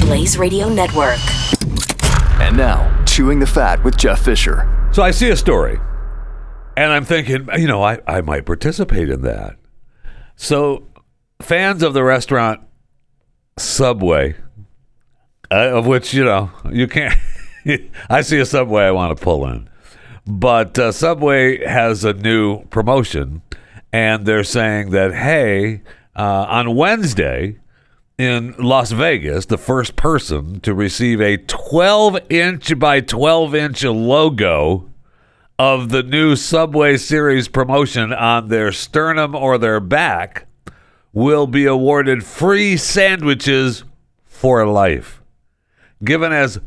Blaze Radio Network. And now, Chewing the Fat with Jeff Fisher. So I see a story, and I'm thinking, I might participate in that. So fans of the restaurant Subway, of which, you can't... I see a Subway I want to pull in. But Subway has a new promotion, and they're saying that, hey, on Wednesday in Las Vegas, the first person to receive a 12-inch by 12-inch logo of the new Subway Series promotion on their sternum or their back will be awarded free sandwiches for life, given as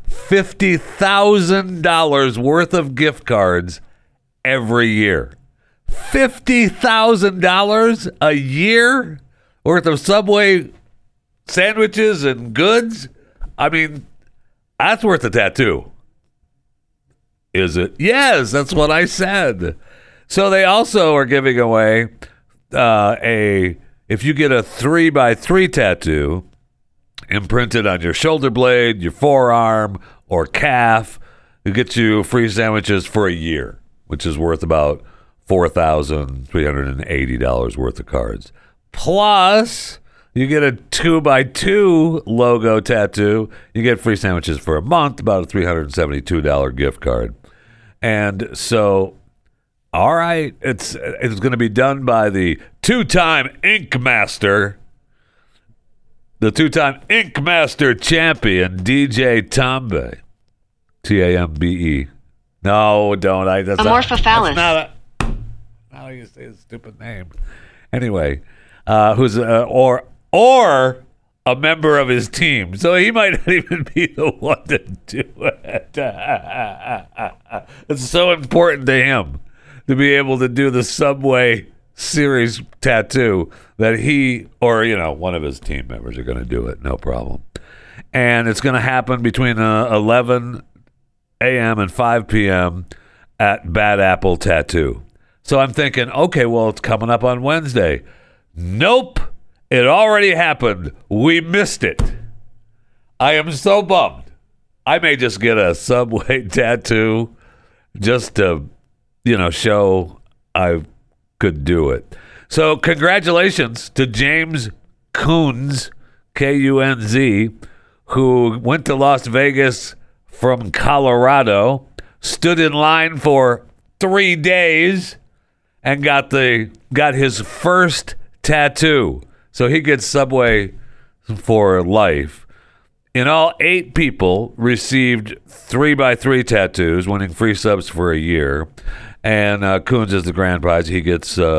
$50,000 worth of gift cards every year. $50,000 a year worth of Subway sandwiches and goods? I mean, that's worth a tattoo. Is it? Yes, that's what I said. So they also are giving away if you get a 3x3 tattoo imprinted on your shoulder blade, your forearm, or calf, it gets you free sandwiches for a year, which is worth about $4,380 worth of cards. Plus, you get a 2x2 logo tattoo. You get free sandwiches for a month, about a $372 gift card. And so, all right, it's going to be done by the two-time Ink Master, the two-time Ink Master champion, DJ Tambe. Tambe. No, don't. That's Amorphophallus. That's not how you say his stupid name. Anyway, who's or a member of his team. So he might not even be the one to do it. It's so important to him to be able to do the Subway Series tattoo that he or, one of his team members are going to do it. No problem. And it's going to happen between 11 a.m. and 5 p.m. at Bad Apple Tattoo. So I'm thinking, okay, well, it's coming up on Wednesday. Nope. It already happened. We missed it. I am so bummed. I may just get a Subway tattoo just to, show I could do it. So congratulations to James Kunz, Kunz, who went to Las Vegas from Colorado, stood in line for 3 days, and got his first tattoo. So he gets Subway for life. In all, 8 people received 3x3 tattoos, winning free subs for a year. And Kunz is the grand prize. He gets he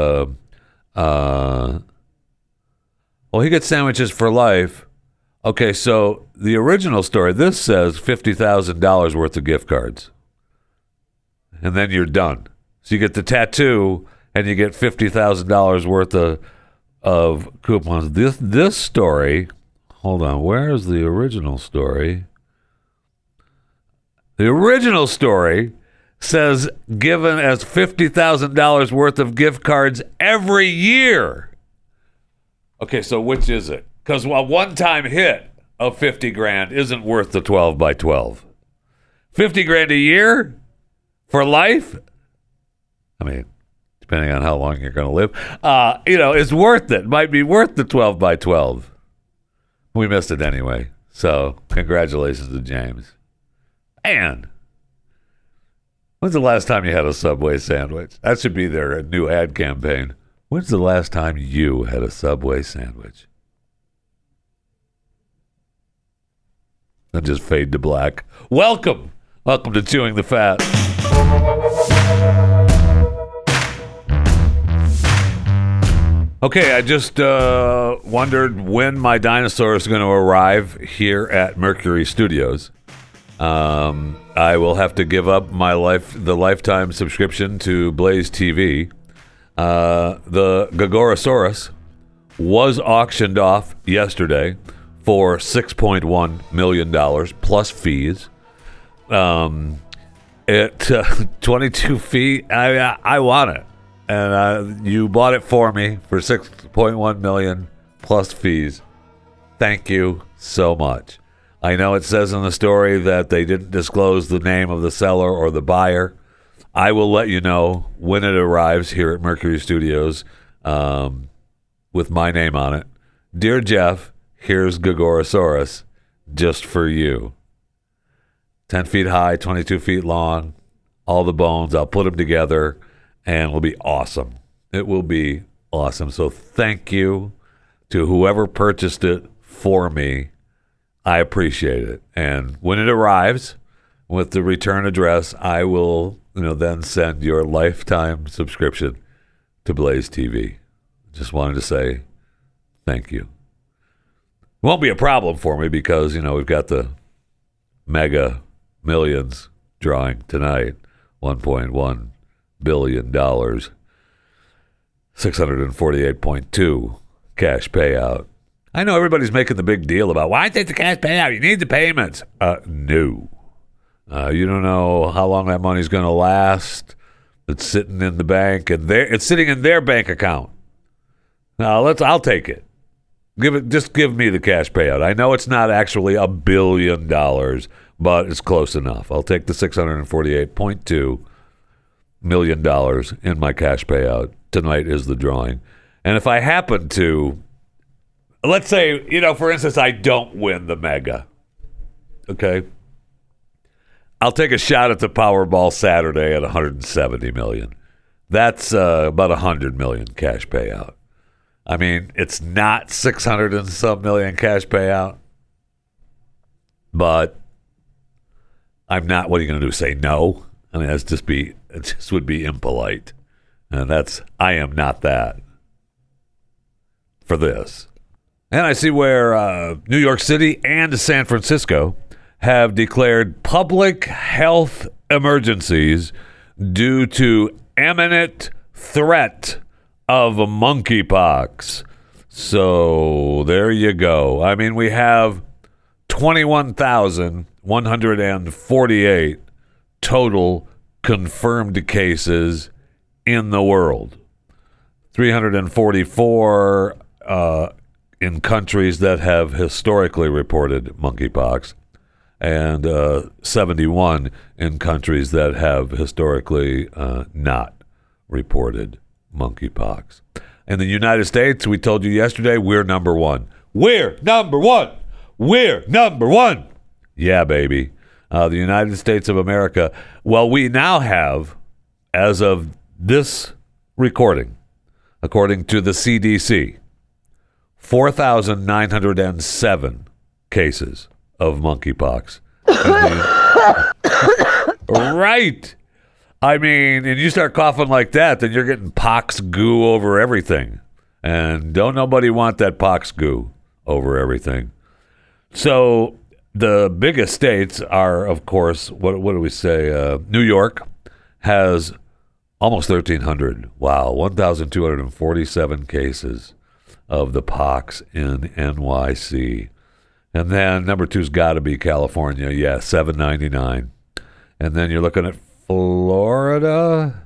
gets sandwiches for life. Okay, so the original story, this says $50,000 worth of gift cards. And then you're done. So you get the tattoo and you get $50,000 worth of coupons. This story, hold on, where is the original story? The original story says given as $50,000 worth of gift cards every year. Okay, so which is it? Because a one-time hit of $50,000 isn't worth the 12 by 12. $50,000 a year for life? I mean, depending on how long you're going to live, it's worth it. Might be worth the 12 by 12. We missed it anyway. So congratulations to James. And when's the last time you had a Subway sandwich? That should be their new ad campaign. When's the last time you had a Subway sandwich? Then just fade to black. Welcome to Chewing the Fat. Okay, I just wondered when my dinosaur is going to arrive here at Mercury Studios. I will have to give up the lifetime subscription to Blaze TV. The Gagorosaurus was auctioned off yesterday for $6.1 million plus fees. At 22 feet, I want it. And you bought it for me for $6.1 million plus fees. Thank you so much. I know it says in the story that they didn't disclose the name of the seller or the buyer. I will let you know when it arrives here at Mercury Studios with my name on it. Dear Jeff, here's Gagorosaurus just for you. 10 feet high, 22 feet long, all the bones. I'll put them together, and it'll be awesome. It will be awesome. So thank you to whoever purchased it for me. I appreciate it. And when it arrives with the return address, I will then send your lifetime subscription to Blaze TV. Just wanted to say thank you. Won't be a problem for me because, we've got the Mega Millions drawing tonight. $1.1 billion. 648.2 cash payout. I know everybody's making the big deal about, why take the cash payout? You need the payments. No. You don't know how long that money's going to last. It's sitting in the bank, and it's sitting in their bank account. Now, I'll take it. Just give me the cash payout. I know it's not actually $1 billion, but it's close enough. I'll take the $648.2 million in my cash payout. Tonight is the drawing. And if I happen to, let's say, for instance, I don't win the Mega. Okay? I'll take a shot at the Powerball Saturday at $170 million. That's about $100 million cash payout. I mean, it's not 600 and some million cash payout, but I'm not. What are you going to do? Say no? I mean, it just would be impolite, and I am not that for this. And I see where New York City and San Francisco have declared public health emergencies due to imminent threat of monkeypox. So there you go. I mean, we have 21,148 total confirmed cases in the world. 344 in countries that have historically reported monkeypox, and 71 in countries that have historically not reported monkeypox. In the United States, we told you yesterday, we're number one. We're number one. We're number one. Yeah, baby. The United States of America. Well, we now have, as of this recording, according to the CDC, 4,907 cases of monkeypox. Right. I mean, and you start coughing like that, then you're getting pox goo over everything. And don't nobody want that pox goo over everything. So the biggest states are, of course, what do we say? New York has almost 1,300. Wow, 1,247 cases of the pox in NYC. And then number two's got to be California. Yeah, 799. And then you're looking at Florida,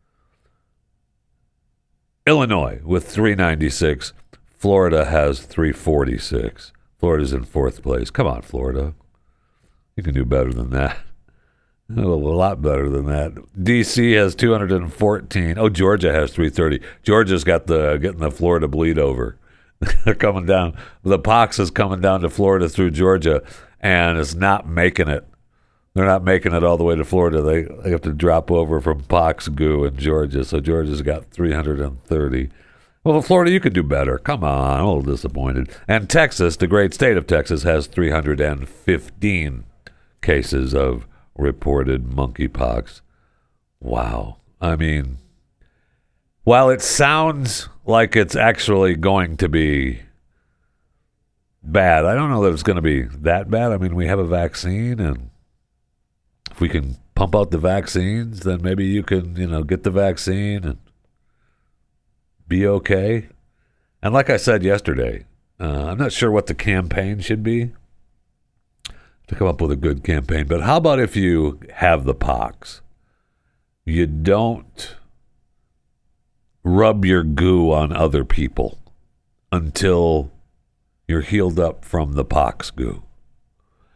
Illinois with 396. Florida has 346. Florida's in fourth place. Come on, Florida. You can do better than that. A lot better than that. D.C. has 214. Oh, Georgia has 330. Georgia's got getting the Florida bleed over. They're coming down. The pox is coming down to Florida through Georgia, and it's not making it. They're not making it all the way to Florida. They have to drop over from pox goo in Georgia. So Georgia's got 330. Well, Florida, you could do better. Come on, I'm a little disappointed. And Texas, the great state of Texas, has 315 cases of reported monkeypox. Wow. I mean, while it sounds like it's actually going to be bad, I don't know that it's going to be that bad. I mean, we have a vaccine, and if we can pump out the vaccines, then maybe you can, get the vaccine and be okay. And like I said yesterday, I'm not sure what the campaign should be to come up with a good campaign. But how about if you have the pox, you don't rub your goo on other people until you're healed up from the pox goo.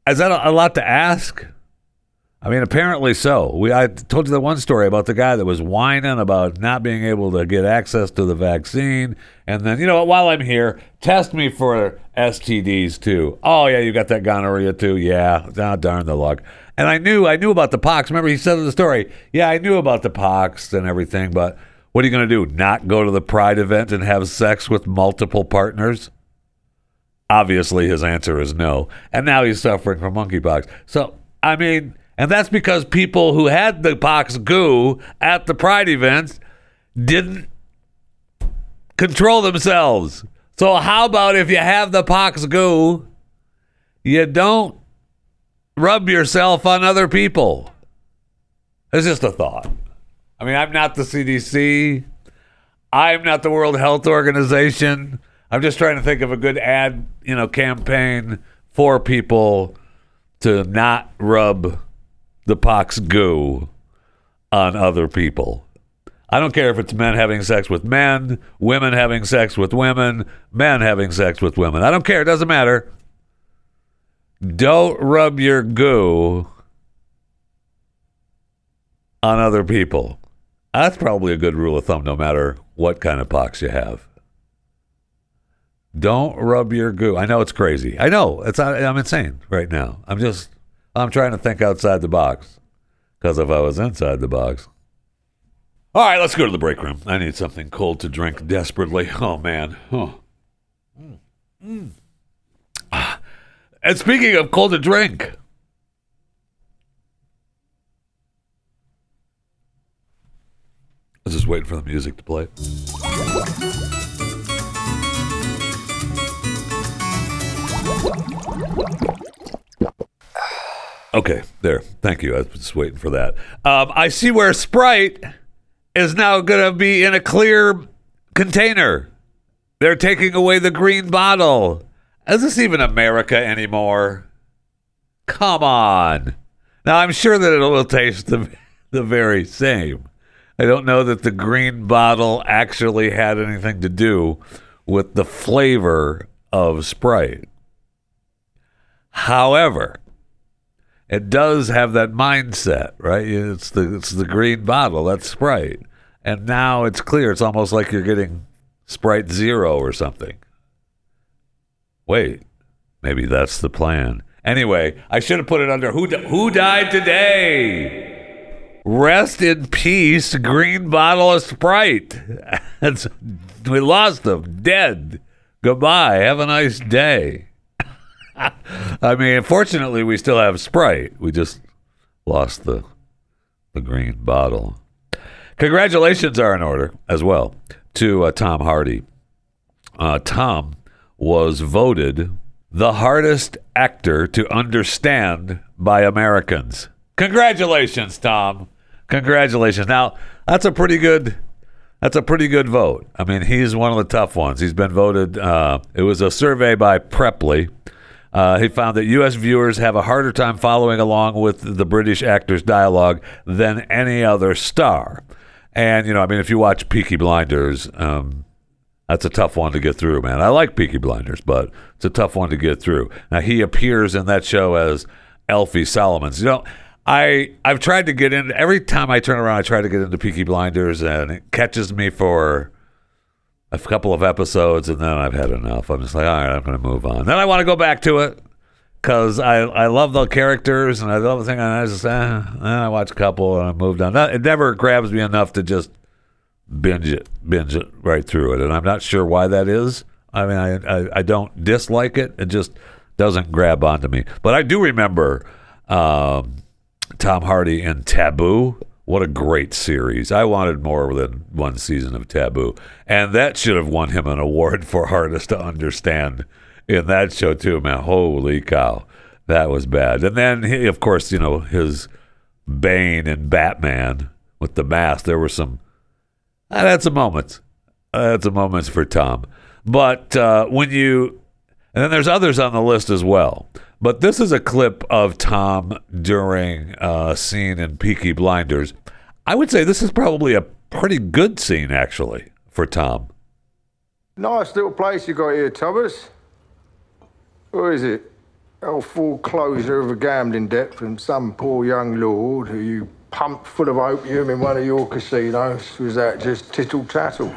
Is that a lot to ask? I mean, apparently so. I told you that one story about the guy that was whining about not being able to get access to the vaccine. And then, you know what, while I'm here, test me for STDs too. Oh, yeah, you got that gonorrhea too? Yeah. Oh, darn the luck. And I knew about the pox. Remember, he said in the story, yeah, I knew about the pox and everything, but what are you going to do? Not go to the Pride event and have sex with multiple partners? Obviously, his answer is no. And now he's suffering from monkeypox. So, I mean... And that's because people who had the pox goo at the Pride events didn't control themselves. So how about if you have the pox goo, you don't rub yourself on other people? It's just a thought. I mean, I'm not the CDC. I'm not the World Health Organization. I'm just trying to think of a good ad, campaign for people to not rub the pox goo on other people. I don't care if it's men having sex with men, women having sex with women, men having sex with women. I don't care. It doesn't matter. Don't rub your goo on other people. That's probably a good rule of thumb no matter what kind of pox you have. Don't rub your goo. I know it's crazy. I know. I'm insane right now. I'm trying to think outside the box, because if I was inside the box. All right, let's go to the break room. I need something cold to drink desperately. Oh, man. And speaking of cold to drink, I was just waiting for the music to play. Okay, there. Thank you. I was just waiting for that. I see where Sprite is now going to be in a clear container. They're taking away the green bottle. Is this even America anymore? Come on. Now, I'm sure that it will taste the very same. I don't know that the green bottle actually had anything to do with the flavor of Sprite. However, it does have that mindset, right? It's the green bottle, that's Sprite. And now it's clear. It's almost like you're getting Sprite Zero or something. Wait, maybe that's the plan. Anyway, I should have put it under who died today? Rest in peace, green bottle of Sprite. We lost them, dead. Goodbye, have a nice day. I mean, fortunately, we still have Sprite. We just lost the green bottle. Congratulations are in order as well to Tom Hardy. Tom was voted the hardest actor to understand by Americans. Congratulations, Tom. Congratulations. Now, that's a pretty good vote. I mean, he's one of the tough ones. He's been voted. It was a survey by Preply. He found that U.S. viewers have a harder time following along with the British actor's dialogue than any other star. And, if you watch Peaky Blinders, that's a tough one to get through, man. I like Peaky Blinders, but it's a tough one to get through. Now, he appears in that show as Alfie Solomons. I've tried to get in. Every time I turn around, I try to get into Peaky Blinders, and it catches me for a couple of episodes, and then I've had enough. I'm just like, all right, I'm going to move on. Then I want to go back to it because I love the characters, and I love the thing. And I just I watch a couple, and I moved on. It never grabs me enough to just binge it right through it, and I'm not sure why that is. I mean, I don't dislike it. It just doesn't grab onto me. But I do remember Tom Hardy in Taboo. What a great series. I wanted more than one season of Taboo. And that should have won him an award for hardest to understand in that show, too, man. Holy cow. That was bad. And then, of course, his Bane in Batman with the mask. There were some... That's a moment. That's a moment for Tom. But when you... And then there's others on the list as well. But this is a clip of Tom during a scene in Peaky Blinders. I would say this is probably a pretty good scene, actually, for Tom. Nice little place you got here, Thomas. Where is it? foreclosure of a gambling debt from some poor young lord who you pumped full of opium in one of your casinos. Was that just tittle-tattle?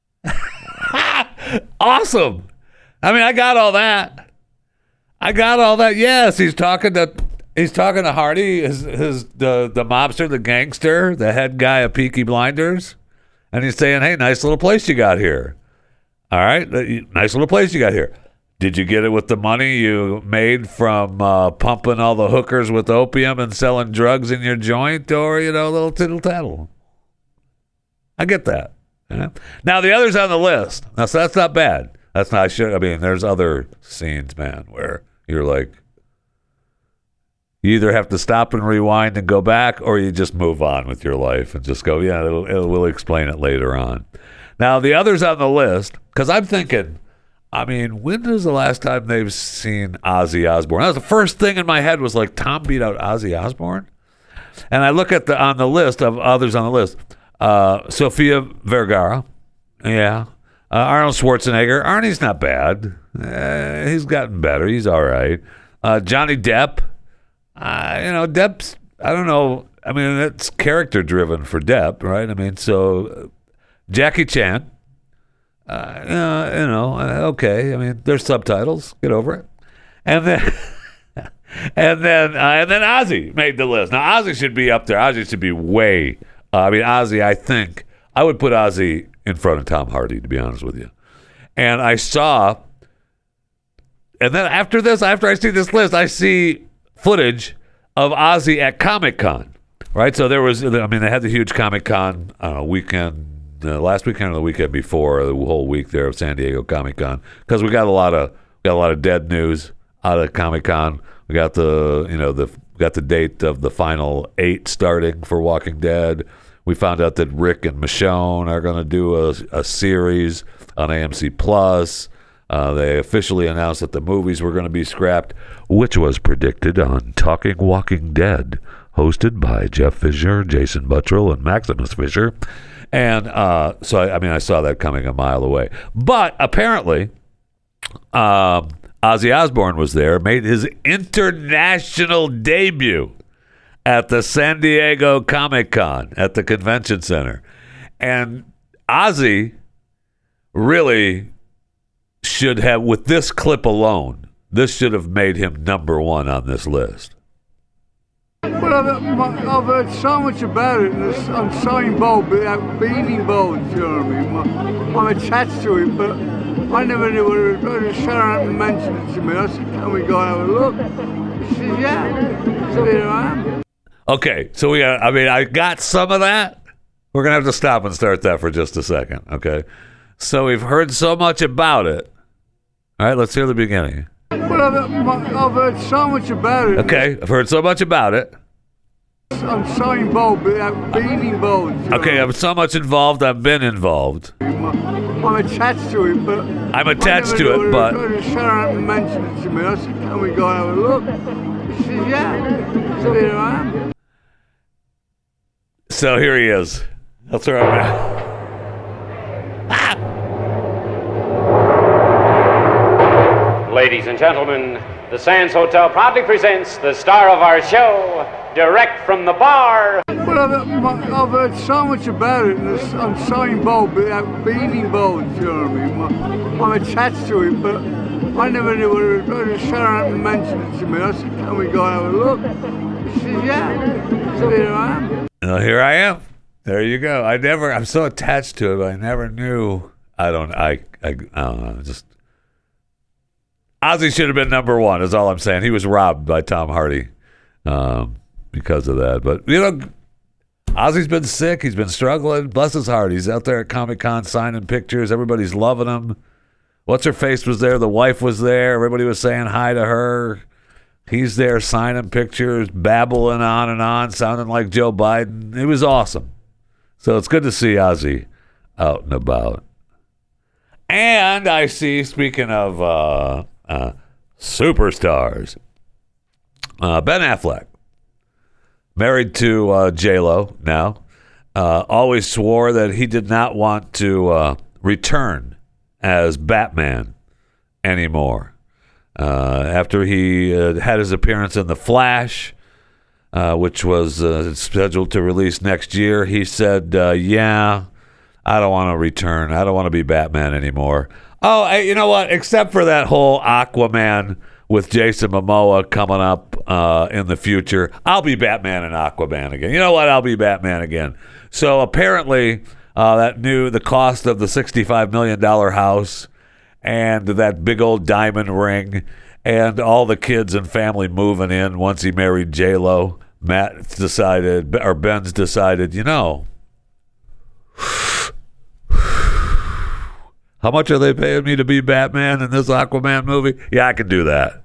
Awesome. I mean, I got all that. Yes, he's talking to Hardy, the mobster, the gangster, the head guy of Peaky Blinders, and he's saying, "Hey, nice little place you got here. All right, nice little place you got here. Did you get it with the money you made from pumping all the hookers with opium and selling drugs in your joint, or a little tittle tattle?" I get that. Yeah. Now the others on the list. Now, so that's not bad. That's not. There's other scenes, man, where you're like, you either have to stop and rewind and go back, or you just move on with your life and just go, yeah, we'll explain it later on. Now, the others on the list, because I'm thinking, when was the last time they've seen Ozzy Osbourne? That was the first thing in my head was like, Tom beat out Ozzy Osbourne? And I look at on the list of others on the list, Sofia Vergara, yeah. Arnold Schwarzenegger. Arnie's not bad. He's gotten better. He's all right. Johnny Depp. Depp's, I don't know. It's character driven for Depp, right? So Jackie Chan. Okay. There's subtitles. Get over it. And then, and then Ozzy made the list. Now Ozzy should be up there. Ozzy should be way. Ozzy. I think I would put Ozzy in front of Tom Hardy, to be honest with you. And I saw, and then after I see this list, I see footage of Ozzy at Comic-Con, right? So there was, they had the huge Comic-Con weekend, last weekend or the weekend before, the whole week there of San Diego Comic-Con, because we got a lot of dead news out of Comic-Con. We got got the date of the final 8 starting for Walking Dead. We found out that Rick and Michonne are going to do a series on AMC Plus. They officially announced that the movies were going to be scrapped, which was predicted on Talking Walking Dead, hosted by Jeff Fisher, Jason Buttrill, and Maximus Fisher. And so, I saw that coming a mile away. But apparently, Ozzy Osbourne was there, made his international debut at the San Diego Comic-Con at the Convention Center. And Ozzy really should have, with this clip alone, this should have made him number 1 on this list. But I've heard so much about it, and I'm so involved without being involved, you know what I mean? I'm attached to it, but I never knew what it was. Sharon mentioned it to me. I said, can we go and have a look? She said, yeah. So here I am. Okay, so I got some of that. We're going to have to stop and start that for just a second, okay? So we've heard so much about it. All right, let's hear the beginning. But I've heard so much about it. Okay, I've heard so much about it. I'm so involved without being involved. Okay, I'm so much involved, I've been involved. I'm attached to it, but... I'm attached to it, but... Sharon mentioned it to me. I said, can we go and have a look? She said, yeah. So here I am. So here he is. That's where I'm at. Ladies and gentlemen, the Sands Hotel proudly presents the star of our show, direct from the bar. But I've heard so much about it, and I'm so involved without being involved, you know what I mean? I'm attached to it, but I never knew what it was. Sharon mentioned it to me. I said, can we go and have a look? She said, yeah. So here I am. Well, here I am. There you go. I'm so attached to it, but I never knew. I don't know. Just Ozzy should have been number 1, is all I'm saying. He was robbed by Tom Hardy because of that. But, Ozzy's been sick. He's been struggling. Bless his heart. He's out there at Comic-Con signing pictures. Everybody's loving him. What's-her-face was there. The wife was there. Everybody was saying hi to her. He's there signing pictures, babbling on and on, sounding like Joe Biden. It was awesome. So it's good to see Ozzy out and about. And I see, speaking of superstars, Ben Affleck, married to J-Lo now, always swore that he did not want to return as Batman anymore. after he had his appearance in The Flash, which was scheduled to release next year. He said, yeah, I don't want to return. I don't want to be Batman anymore. Oh, you know what? Except for that whole Aquaman with Jason Momoa coming up in the future, I'll be Batman and Aquaman again. You know what? I'll be Batman again. So apparently the cost of the $65 million house and that big old diamond ring and all the kids and family moving in once he married J-Lo, Ben's decided, you know, how much are they paying me to be Batman in this Aquaman movie? Yeah, I can do that.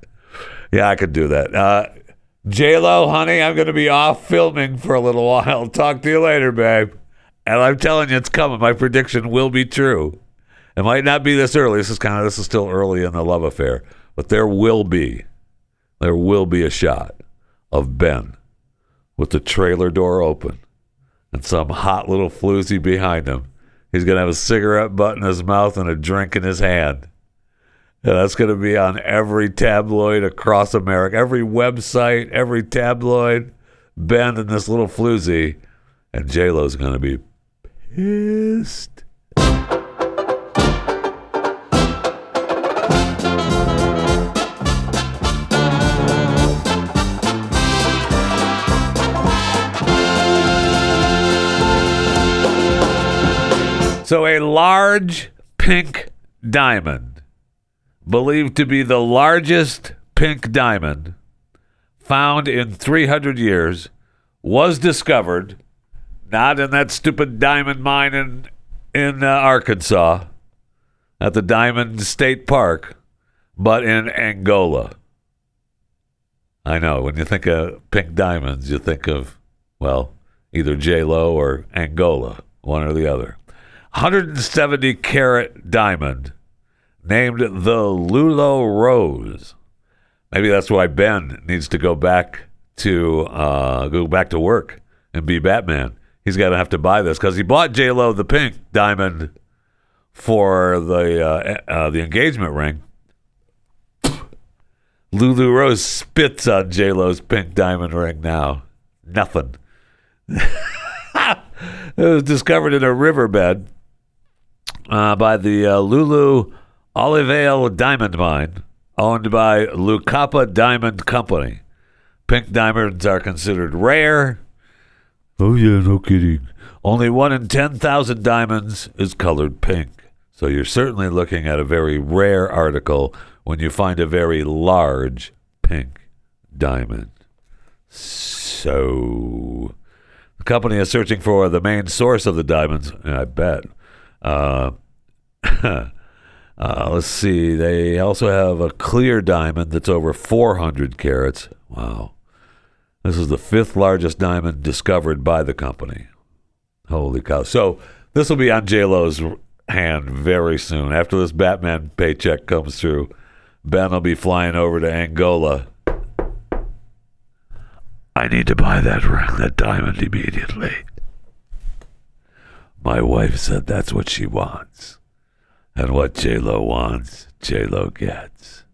J-Lo, honey, I'm going to be off filming for a little while. Talk to you later, babe. And I'm telling you, it's coming. My prediction will be true. It might not be this early. This is still early in the love affair. But there will be a shot of Ben with the trailer door open and some hot little floozy behind him. He's going to have a cigarette butt in his mouth and a drink in his hand. And that's going to be on every tabloid across America, every website, every tabloid. Ben and this little floozy. And J-Lo's going to be pissed. So a large pink diamond, believed to be the largest pink diamond found in 300 years, was discovered, not in that stupid diamond mine in Arkansas, at the Diamond State Park, but in Angola. I know, when you think of pink diamonds, you think of, well, either J-Lo or Angola, one or the other. 170 carat diamond named the Lulo Rose. Maybe that's why Ben needs to go back to work and be Batman. He's going to have to buy this because he bought J-Lo the pink diamond for the engagement ring. Lulu Rose spits on J-Lo's pink diamond ring now. Nothing. It was discovered in a riverbed by the Lulu Olivale Diamond Mine, owned by Lucapa Diamond Company. Pink diamonds are considered rare. Oh, yeah, no kidding. Only 1 in 10,000 diamonds is colored pink. So you're certainly looking at a very rare article when you find a very large pink diamond. So the company is searching for the main source of the diamonds, I bet. Let's see. They also have a clear diamond that's over 400 carats. Wow. This is the 5th largest diamond discovered by the company. Holy cow. So this will be on J-Lo's hand very soon. After this Batman paycheck comes through, Ben will be flying over to Angola. I need to buy that diamond immediately. My wife said that's what she wants. And what J-Lo wants, J-Lo gets.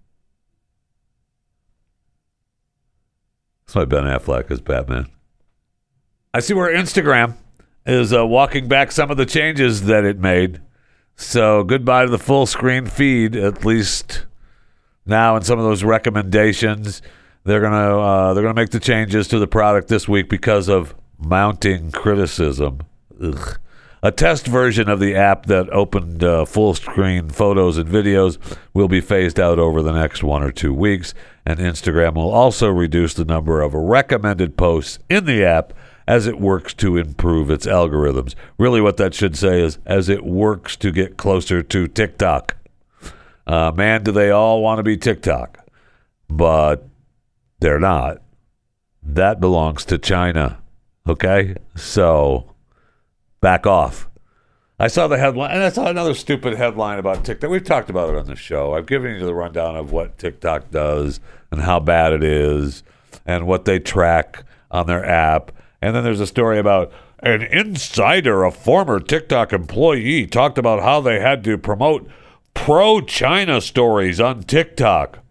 That's why Ben Affleck is Batman. I see where Instagram is walking back some of the changes that it made. So goodbye to the full screen feed, at least now in some of those recommendations. They're gonna make the changes to the product this week because of mounting criticism. Ugh. A test version of the app that opened full screen photos and videos will be phased out over the next 1 or 2 weeks, and Instagram will also reduce the number of recommended posts in the app as it works to improve its algorithms. Really what that should say is as it works to get closer to TikTok. Man, do they all want to be TikTok, but they're not. That belongs to China, okay? So back off. I saw the headline, and I saw another stupid headline about TikTok. We've talked about it on the show. I've given you the rundown of what TikTok does and how bad it is and what they track on their app. And then there's a story about an insider, a former TikTok employee, talked about how they had to promote pro-China stories on TikTok.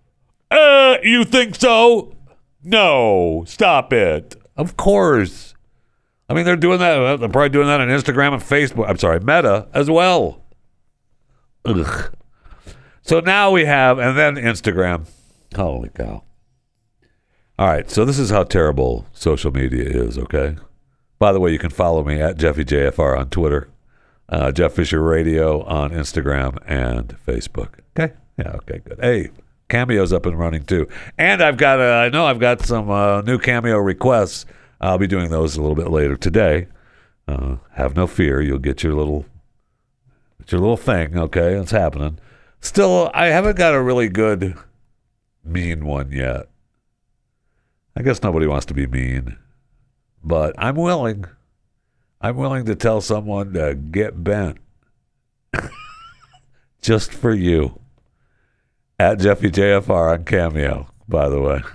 You think so? No, stop it. Of course. I mean, they're doing that. They're probably doing that on Instagram and Facebook. I'm sorry, Meta as well. Ugh. So now we have, and then Instagram. Holy cow. All right, so this is how terrible social media is, okay? By the way, you can follow me at JeffyJFR on Twitter, Jeff Fisher Radio on Instagram and Facebook. Okay? Yeah, okay, good. Hey, Cameo's up and running too. And I've got some new Cameo requests. I'll be doing those a little bit later today. Have no fear, you'll get your little thing, okay? It's happening. Still, I haven't got a really good mean one yet. I guess nobody wants to be mean, but I'm willing. I'm willing to tell someone to get bent just for you. At Jeffy JFR on Cameo, by the way.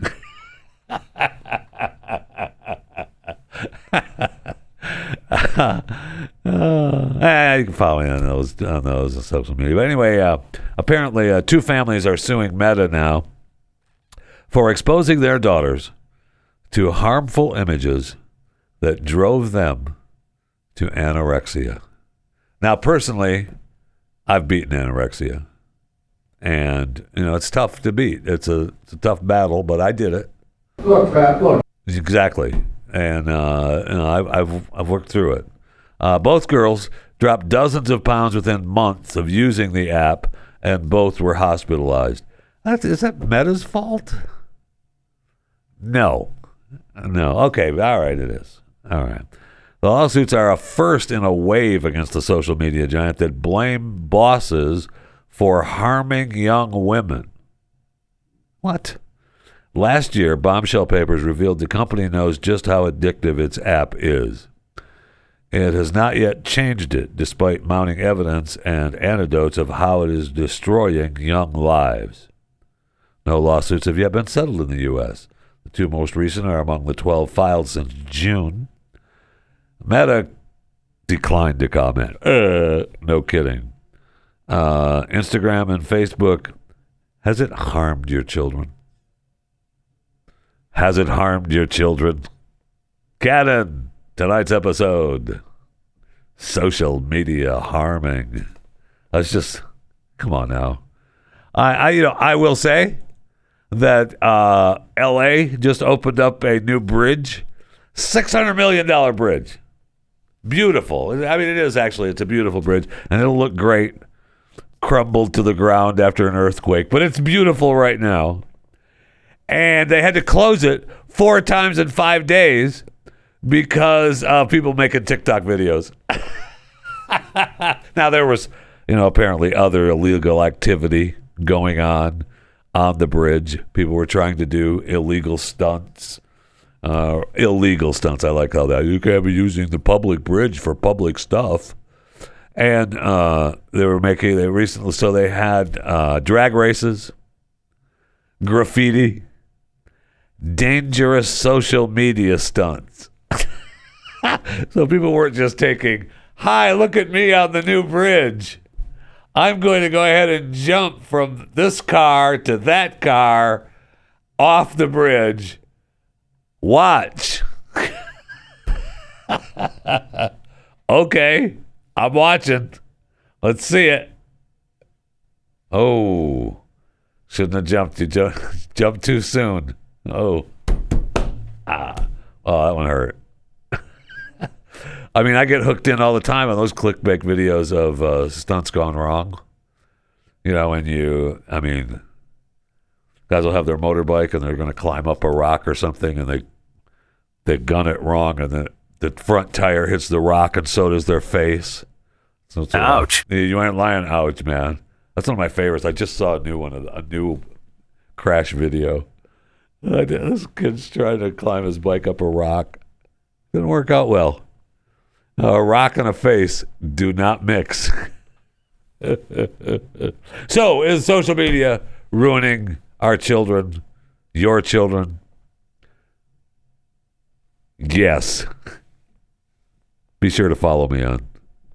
You can follow me on those social media. But anyway, apparently 2 families are suing Meta now for exposing their daughters to harmful images that drove them to anorexia. Now, personally, I've beaten anorexia. And, it's tough to beat. It's a tough battle, but I did it. Look, Pat, look. Exactly. And, I've worked through it. Both girls dropped dozens of pounds within months of using the app, and both were hospitalized. Is that Meta's fault? No. Okay. All right. It is. All right. The lawsuits are a first in a wave against the social media giant that blame bosses for harming young women. What? Last year, Bombshell Papers revealed the company knows just how addictive its app is. It has not yet changed it, despite mounting evidence and anecdotes of how it is destroying young lives. No lawsuits have yet been settled in the U.S. The 2 most recent are among the 12 filed since June. Meta declined to comment. No kidding. Instagram and Facebook, has it harmed your children? Has it harmed your children? Cannon, tonight's episode, social media harming. Let's just, come on now. I will say that L.A. just opened up a new bridge, $600 million bridge. Beautiful. I mean, it is actually. It's a beautiful bridge, and it'll look great crumbled to the ground after an earthquake, but it's beautiful right now. And they had to close it 4 times in 5 days because of people making TikTok videos. Now, there was, apparently other illegal activity going on the bridge. People were trying to do illegal stunts. I like how that. You can't be using the public bridge for public stuff. And they had drag races, graffiti, dangerous social media stunts. So people weren't just taking, hi, look at me on the new bridge. I'm going to go ahead and jump from this car to that car off the bridge. Watch. Okay. I'm watching. Let's see it. Oh, shouldn't have jumped. You jumped too soon. Oh, that one hurt. I mean, I get hooked in all the time on those clickbait videos of stunts gone wrong. Guys will have their motorbike and they're going to climb up a rock or something, and they gun it wrong, and then the front tire hits the rock, and so does their face. So ouch. You ain't lying. Ouch, man. That's one of my favorites. I just saw a new crash video. This kid's trying to climb his bike up a rock. Didn't work out well. A rock and a face do not mix. So, is social media ruining our children, your children? Yes. Be sure to follow me on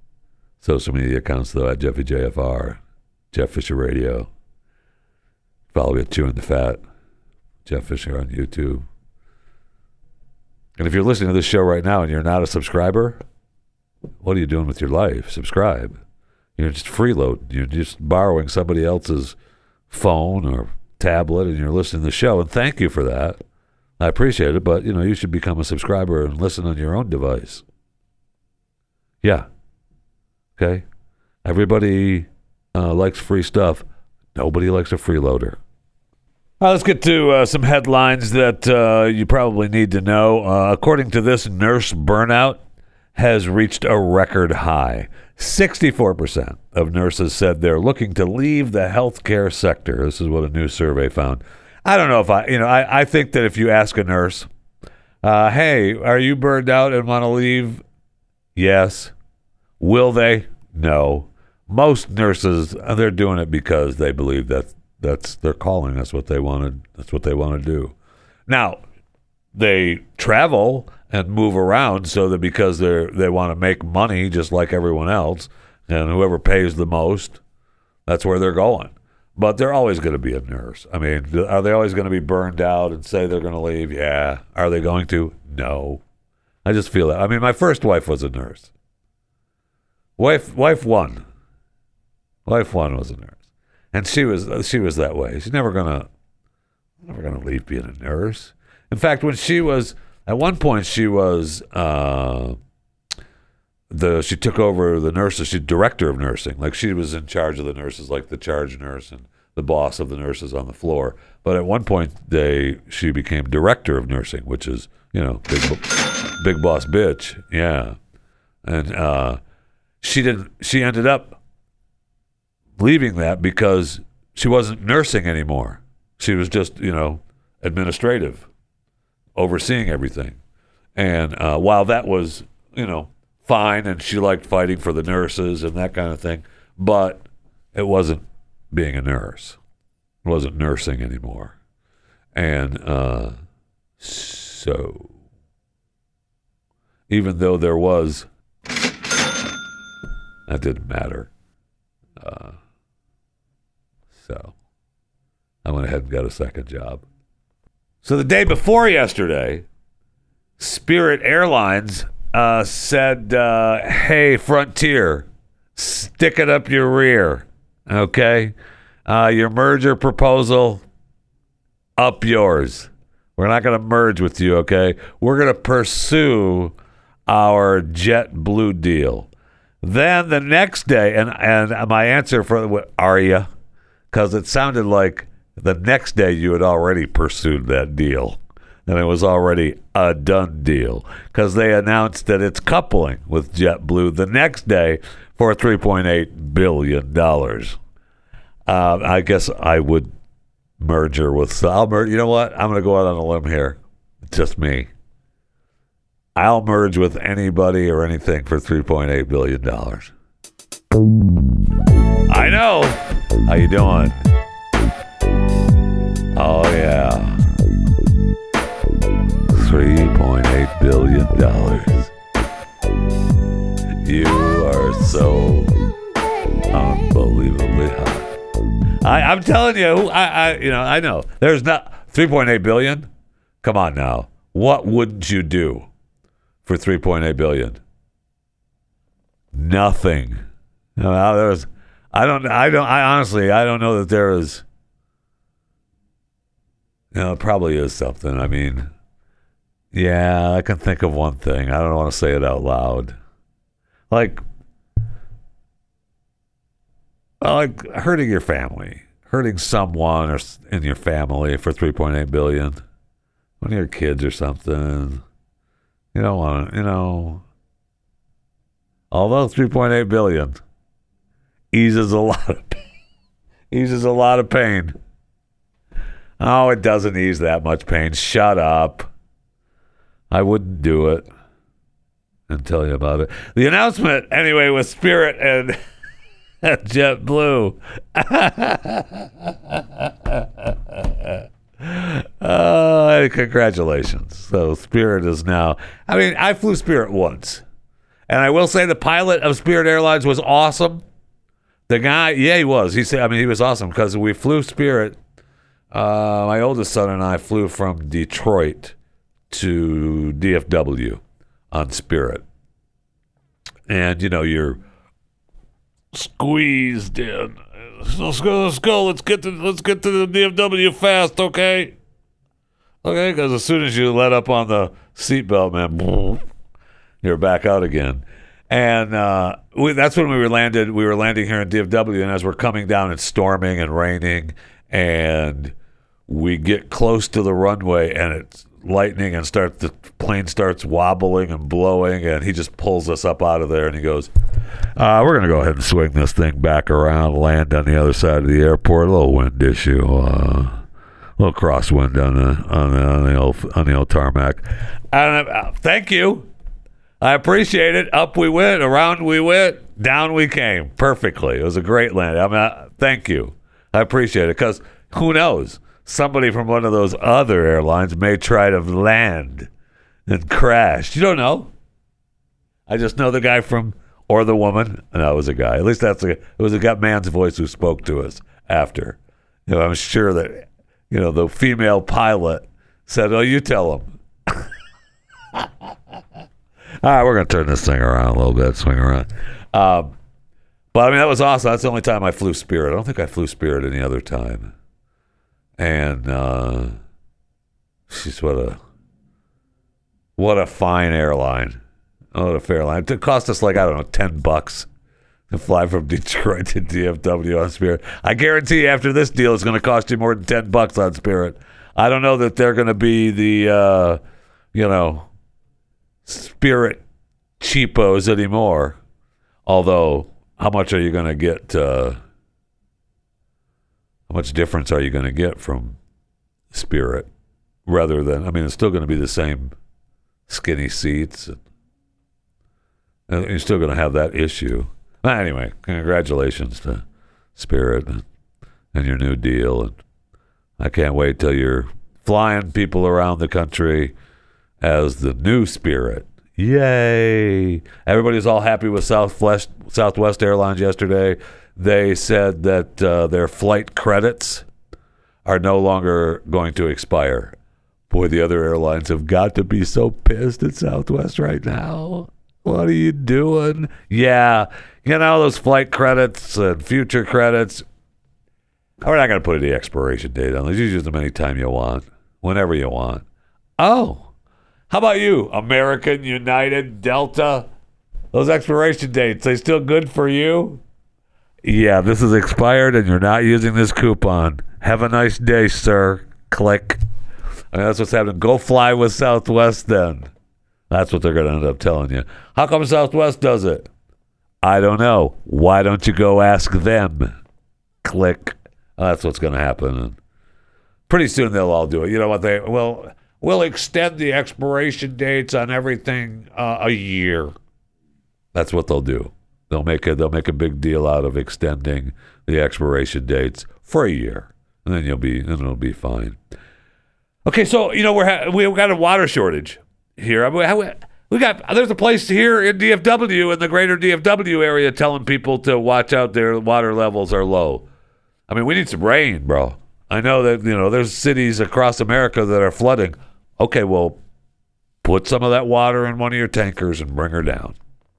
social media accounts, though, at JeffyJFR, Jeff Fisher Radio. Follow me at Chewing the Fat. Jeff Fisher on YouTube. And if you're listening to this show right now and you're not a subscriber, what are you doing with your life? Subscribe. You're just freeloading. You're just borrowing somebody else's phone or tablet and you're listening to the show. And thank you for that. I appreciate it, but, you should become a subscriber and listen on your own device. Yeah. Okay? Everybody likes free stuff. Nobody likes a freeloader. All right, let's get to some headlines that you probably need to know. According to this, nurse burnout has reached a record high. 64% of nurses said they're looking to leave the healthcare sector. This is what a new survey found. I don't know if I think that if you ask a nurse, hey, are you burned out and want to leave? Yes. Will they? No. Most nurses, they're doing it because they believe that's their calling. That's what they want to do. Now, they travel and move around so that because they want to make money just like everyone else, and whoever pays the most, that's where they're going. But they're always going to be a nurse. I mean, are they always going to be burned out and say they're going to leave? Yeah. Are they going to? No. I just feel that. I mean, my first wife was a nurse. Wife one. Wife one was a nurse, and she was that way. She's never gonna leave being a nurse. In fact, when she was at one point, she was she took over the nurses. She's director of nursing. Like she was in charge of the nurses, like the charge nurse and the boss of the nurses on the floor. But at one point, she became director of nursing, which is big boss bitch. Yeah, and she ended up leaving that because she wasn't nursing anymore. She was just, administrative, overseeing everything. And while that was, fine, and she liked fighting for the nurses and that kind of thing, but it wasn't being a nurse. It wasn't nursing anymore. And so, even though there was, that didn't matter. So I went ahead and got a second job. So the day before yesterday, Spirit Airlines said, hey, Frontier, stick it up your rear, okay? Your merger proposal, up yours. We're not going to merge with you, okay? We're going to pursue our JetBlue deal. Then the next day, and my answer for are you? Because it sounded like the next day you had already pursued that deal. And it was already a done deal. Because they announced that it's coupling with JetBlue the next day for $3.8 billion. I guess I would merger with... you know what? I'm going to go out on a limb here. It's just me. I'll merge with anybody or anything for $3.8 billion. I know. How you doing? Oh, yeah. $3.8 billion. You are so unbelievably hot. I'm telling you, I know. There's not $3.8 billion. Come on now. What wouldn't you do for $3.8 billion? Nothing. No, I honestly don't know that there is. It probably is something. I mean, yeah, I can think of one thing. I don't want to say it out loud. Like hurting your family, hurting someone or in your family for $3.8 billion. One of your kids or something. You don't want to, although $3.8 billion eases a lot of pain. Oh, it doesn't ease that much pain. Shut up. I wouldn't do it and tell you about it. The announcement, anyway, with Spirit and JetBlue. Congratulations. So Spirit is now... I flew Spirit once. And I will say the pilot of Spirit Airlines was awesome. The guy, yeah, he was. He was awesome because we flew Spirit my oldest son and I flew from Detroit to DFW on Spirit. And, you're squeezed in. Let's go. Let's get to the DFW fast, okay? Okay, because as soon as you let up on the seatbelt, man, you're back out again. And that's when we were landing here in DFW, and as we're coming down, it's storming and raining, and we get close to the runway, and it's lightning, and the plane starts wobbling and blowing, and he just pulls us up out of there, and he goes, we're going to go ahead and swing this thing back around, land on the other side of the airport, a little wind issue, a little crosswind on the old tarmac. And thank you. I appreciate it. Up we went, around we went, down we came perfectly. It was a great land. I mean, thank you. I appreciate it, because who knows? Somebody from one of those other airlines may try to land and crash. You don't know. I just know the guy or the woman. No, it was a guy. At least it was a man's voice who spoke to us after. I'm sure that, the female pilot said, "Oh, you tell him." All right, we're going to turn this thing around a little bit, swing around. But, I mean, that was awesome. That's the only time I flew Spirit. I don't think I flew Spirit any other time. And she's what a fine airline. What a fair line. It cost us $10 to fly from Detroit to DFW on Spirit. I guarantee you after this deal, it's going to cost you more than $10 on Spirit. I don't know that they're going to be the, Spirit cheapos anymore. Although, how much are you going to get? How much difference are you going to get from Spirit? Rather than, it's still going to be the same skinny seats. And you're still going to have that issue. Anyway, congratulations to Spirit and your new deal. And I can't wait till you're flying people around the country as the new Spirit. Yay! Everybody's all happy with Southwest Airlines yesterday. They said that their flight credits are no longer going to expire. Boy, the other airlines have got to be so pissed at Southwest right now. What are you doing? Yeah, those flight credits and future credits, we're not going to put the expiration date on. You use them anytime you want, whenever you want. Oh, how about you? American, United, Delta, those expiration dates, they still good for you? Yeah, this is expired and you're not using this coupon. Have a nice day, sir. Click. That's what's happening. Go fly with Southwest then. That's what they're going to end up telling you. How come Southwest does it? I don't know. Why don't you go ask them? Click. That's what's going to happen. And pretty soon they'll all do it. You know what? We'll extend the expiration dates on everything a year. That's what they'll do. They'll make a big deal out of extending the expiration dates for a year, and then it'll be fine. Okay, so we've got a water shortage here. There's a place here in DFW, in the greater DFW area, telling people to watch out. Their water levels are low. We need some rain, bro. I know that there's cities across America that are flooding. Okay, well, put some of that water in one of your tankers and bring her down.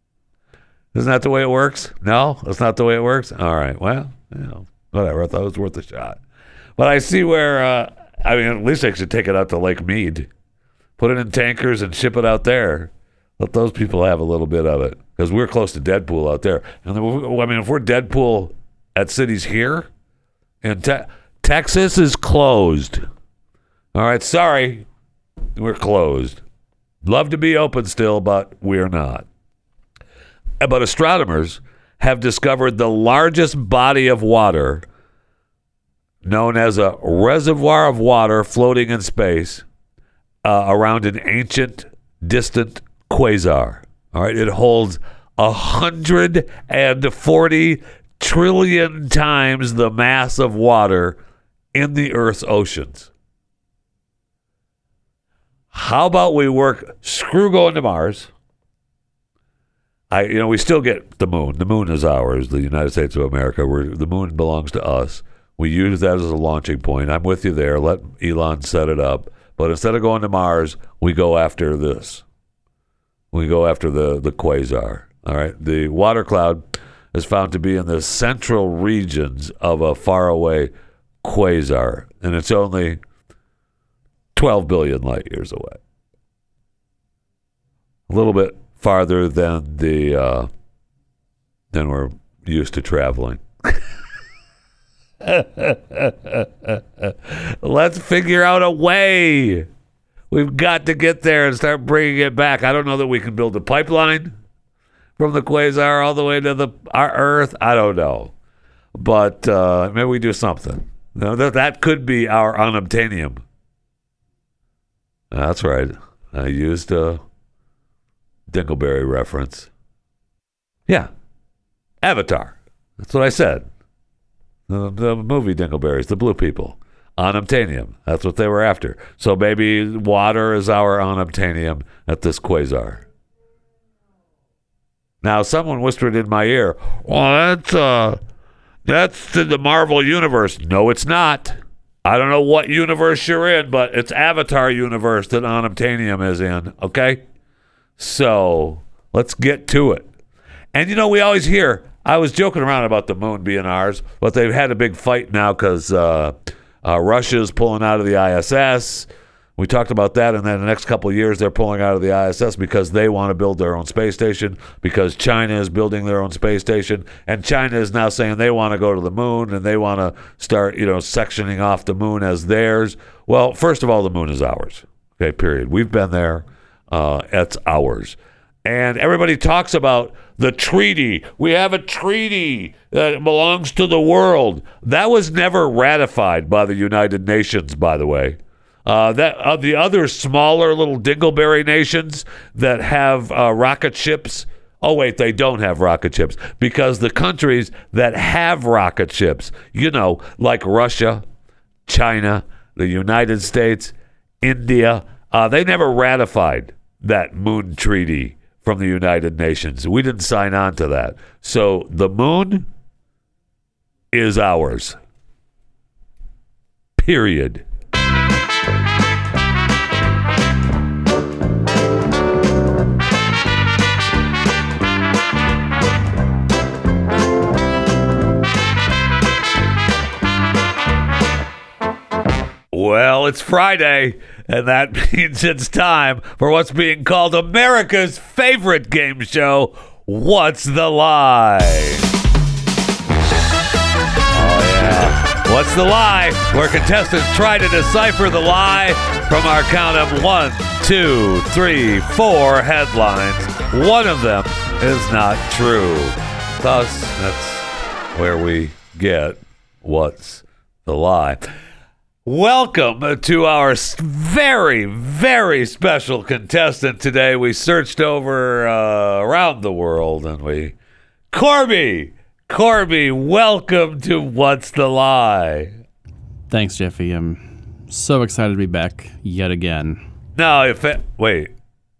Isn't that the way it works? No, that's not the way it works. All right, well, whatever. I thought it was worth a shot. But I see where. At least they should take it out to Lake Mead. Put it in tankers and ship it out there. Let those people have a little bit of it. Because we're close to Deadpool out there. And if we're Deadpool at cities here, and Texas is closed. All right, sorry. We're closed. Love to be open still, but we're not. But astronomers have discovered the largest body of water known as a reservoir of water floating in space around an ancient, distant quasar. All right, it holds 140 trillion times the mass of water in the Earth's oceans. How about we screw going to Mars? We still get the moon. The moon is ours, the United States of America. The moon belongs to us. We use that as a launching point. I'm with you there. Let Elon set it up. But instead of going to Mars, we go after this. We go after the quasar. All right. The water cloud is found to be in the central regions of a faraway quasar, and it's only 12 billion light years away. A little bit farther than than we're used to traveling. Let's figure out a way. We've got to get there and start bringing it back. I don't know that we can build a pipeline from the quasar all the way to our Earth. I don't know. But maybe we do something. No, that could be our unobtainium. That's right. I used a Dingleberry reference. Yeah. Avatar. That's what I said. The movie Dingleberries, the blue people. Unobtainium. That's what they were after. So maybe water is our unobtainium at this quasar. Now, someone whispered in my ear, well, that's the Marvel universe. No, it's not. I don't know what universe you're in, but it's Avatar universe that unobtainium is in, okay? So let's get to it. And, we always hear, I was joking around about the moon being ours, but they've had a big fight now because Russia's pulling out of the ISS. We talked about that, and then the next couple of years they're pulling out of the ISS because they want to build their own space station, because China is building their own space station, and China is now saying they want to go to the moon, and they want to start, sectioning off the moon as theirs. Well, first of all, the moon is ours. Okay, period. We've been there. It's ours. And everybody talks about the treaty. We have a treaty that belongs to the world. That was never ratified by the United Nations, by the way. The other smaller little Dingleberry nations that have rocket ships. Oh, wait, they don't have rocket ships, because the countries that have rocket ships, like Russia, China, the United States, India, they never ratified that moon treaty from the United Nations. We didn't sign on to that. So the moon is ours. Period. Well, it's Friday, and that means it's time for what's being called America's favorite game show, What's the Lie? Oh, yeah. What's the Lie? Where contestants try to decipher the lie from our count of 1, 2, 3, 4 headlines. One of them is not true. Thus, that's where we get What's the Lie. Welcome to our very, very special contestant today. We searched over around the world, and Corby, welcome to What's the Lie? Thanks, Jeffy. I'm so excited to be back yet again. No, wait.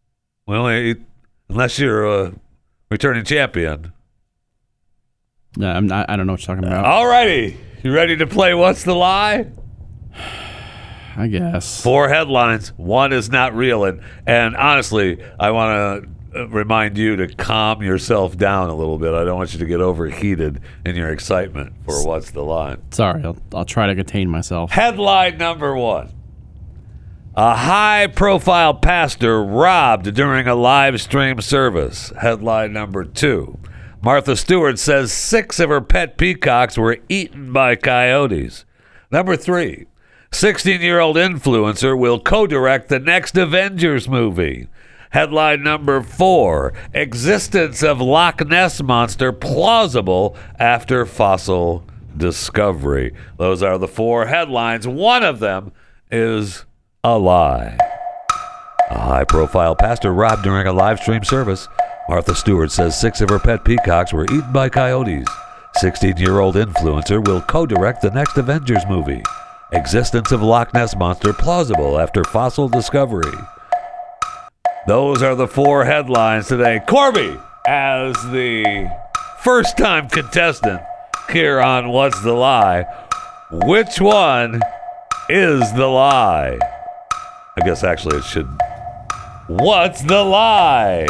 Unless you're a returning champion. No, I'm not. I don't know what you're talking about. All righty. You ready to play What's the Lie? I guess. 4 headlines. One is not real. And honestly, I want to remind you to calm yourself down a little bit. I don't want you to get overheated in your excitement for What's the Lie. Sorry, I'll try to contain myself. Headline number 1. A high-profile pastor robbed during a live stream service. Headline number 2. Martha Stewart says 6 of her pet peacocks were eaten by coyotes. Number 3. 16-year-old influencer will co-direct the next Avengers movie. Headline number 4. Existence of Loch Ness Monster plausible after fossil discovery. Those are the 4 headlines. One of them is a lie. A high-profile pastor robbed during a live stream service. Martha Stewart says 6 of her pet peacocks were eaten by coyotes. 16-year-old influencer will co-direct the next Avengers movie. Existence of Loch Ness Monster plausible after fossil discovery. Those are the 4 headlines today. Corby, as the first-time contestant here on What's the Lie, Which one is the lie? I guess actually it should. What's the lie?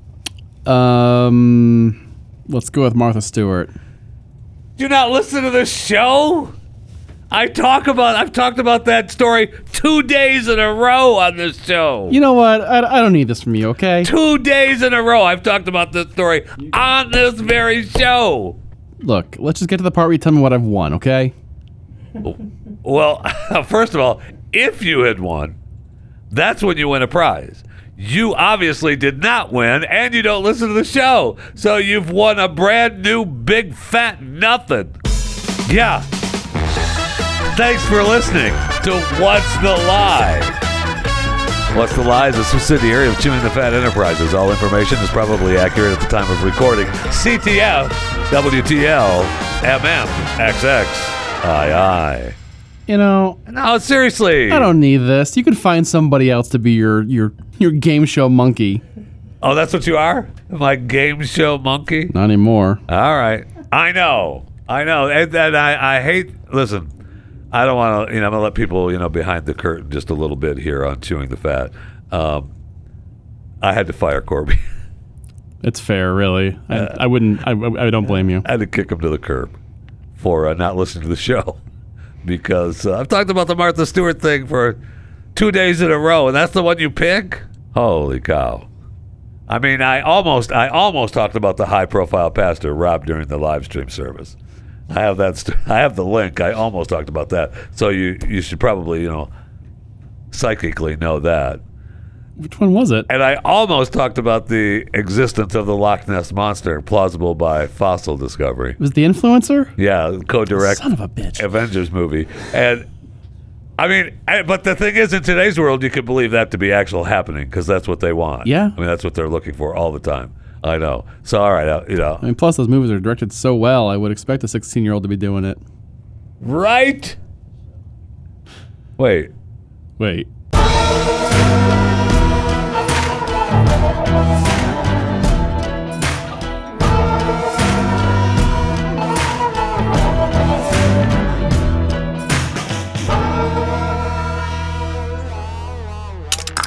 Let's go with Martha Stewart. Do you not listen to the show? I've talked about that story 2 days in a row on this show. You know what? I don't need this from you, okay? 2 days in a row I've talked about this story on this very show. Look, let's just get to the part where you tell me what I've won, okay? Well, first of all, if you had won, that's when you win a prize. You obviously did not win, and you don't listen to the show. So you've won a brand new big fat nothing. Yeah. Thanks for listening to What's the Lie? What's the Lie is a subsidiary of Chewing the Fat Enterprises. All information is probably accurate at the time of recording. CTF, WTL, MMXX, II. You know, No, seriously. I don't need this. You could find somebody else to be your game show monkey. Oh, that's what you are? My game show monkey? Not anymore. All right. I know. And I hate, listen, I don't want to, I'm going to let people, behind the curtain just a little bit here on Chewing the Fat. I had to fire Corby. It's fair, really. I don't blame you. I had to kick him to the curb for not listening to the show because I've talked about the Martha Stewart thing for 2 days in a row, and that's the one you pick? Holy cow. I mean, I almost talked about the high-profile pastor robbed during the live stream service. I have that. I have the link. I almost talked about that. So you should probably, psychically know that. Which one was it? And I almost talked about the existence of the Loch Ness Monster, plausible by fossil discovery. Was the influencer? Yeah, co-direct. Son of a bitch. Avengers movie. And I mean, but the thing is, in today's world, you could believe that to be actual happening because that's what they want. Yeah. I mean, that's what they're looking for all the time. I know. So, all right, I mean, plus those movies are directed so well, I would expect a 16-year-old to be doing it. Right? Wait.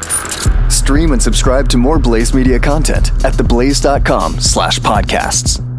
Stream and subscribe to more Blaze Media content at theblaze.com/podcasts.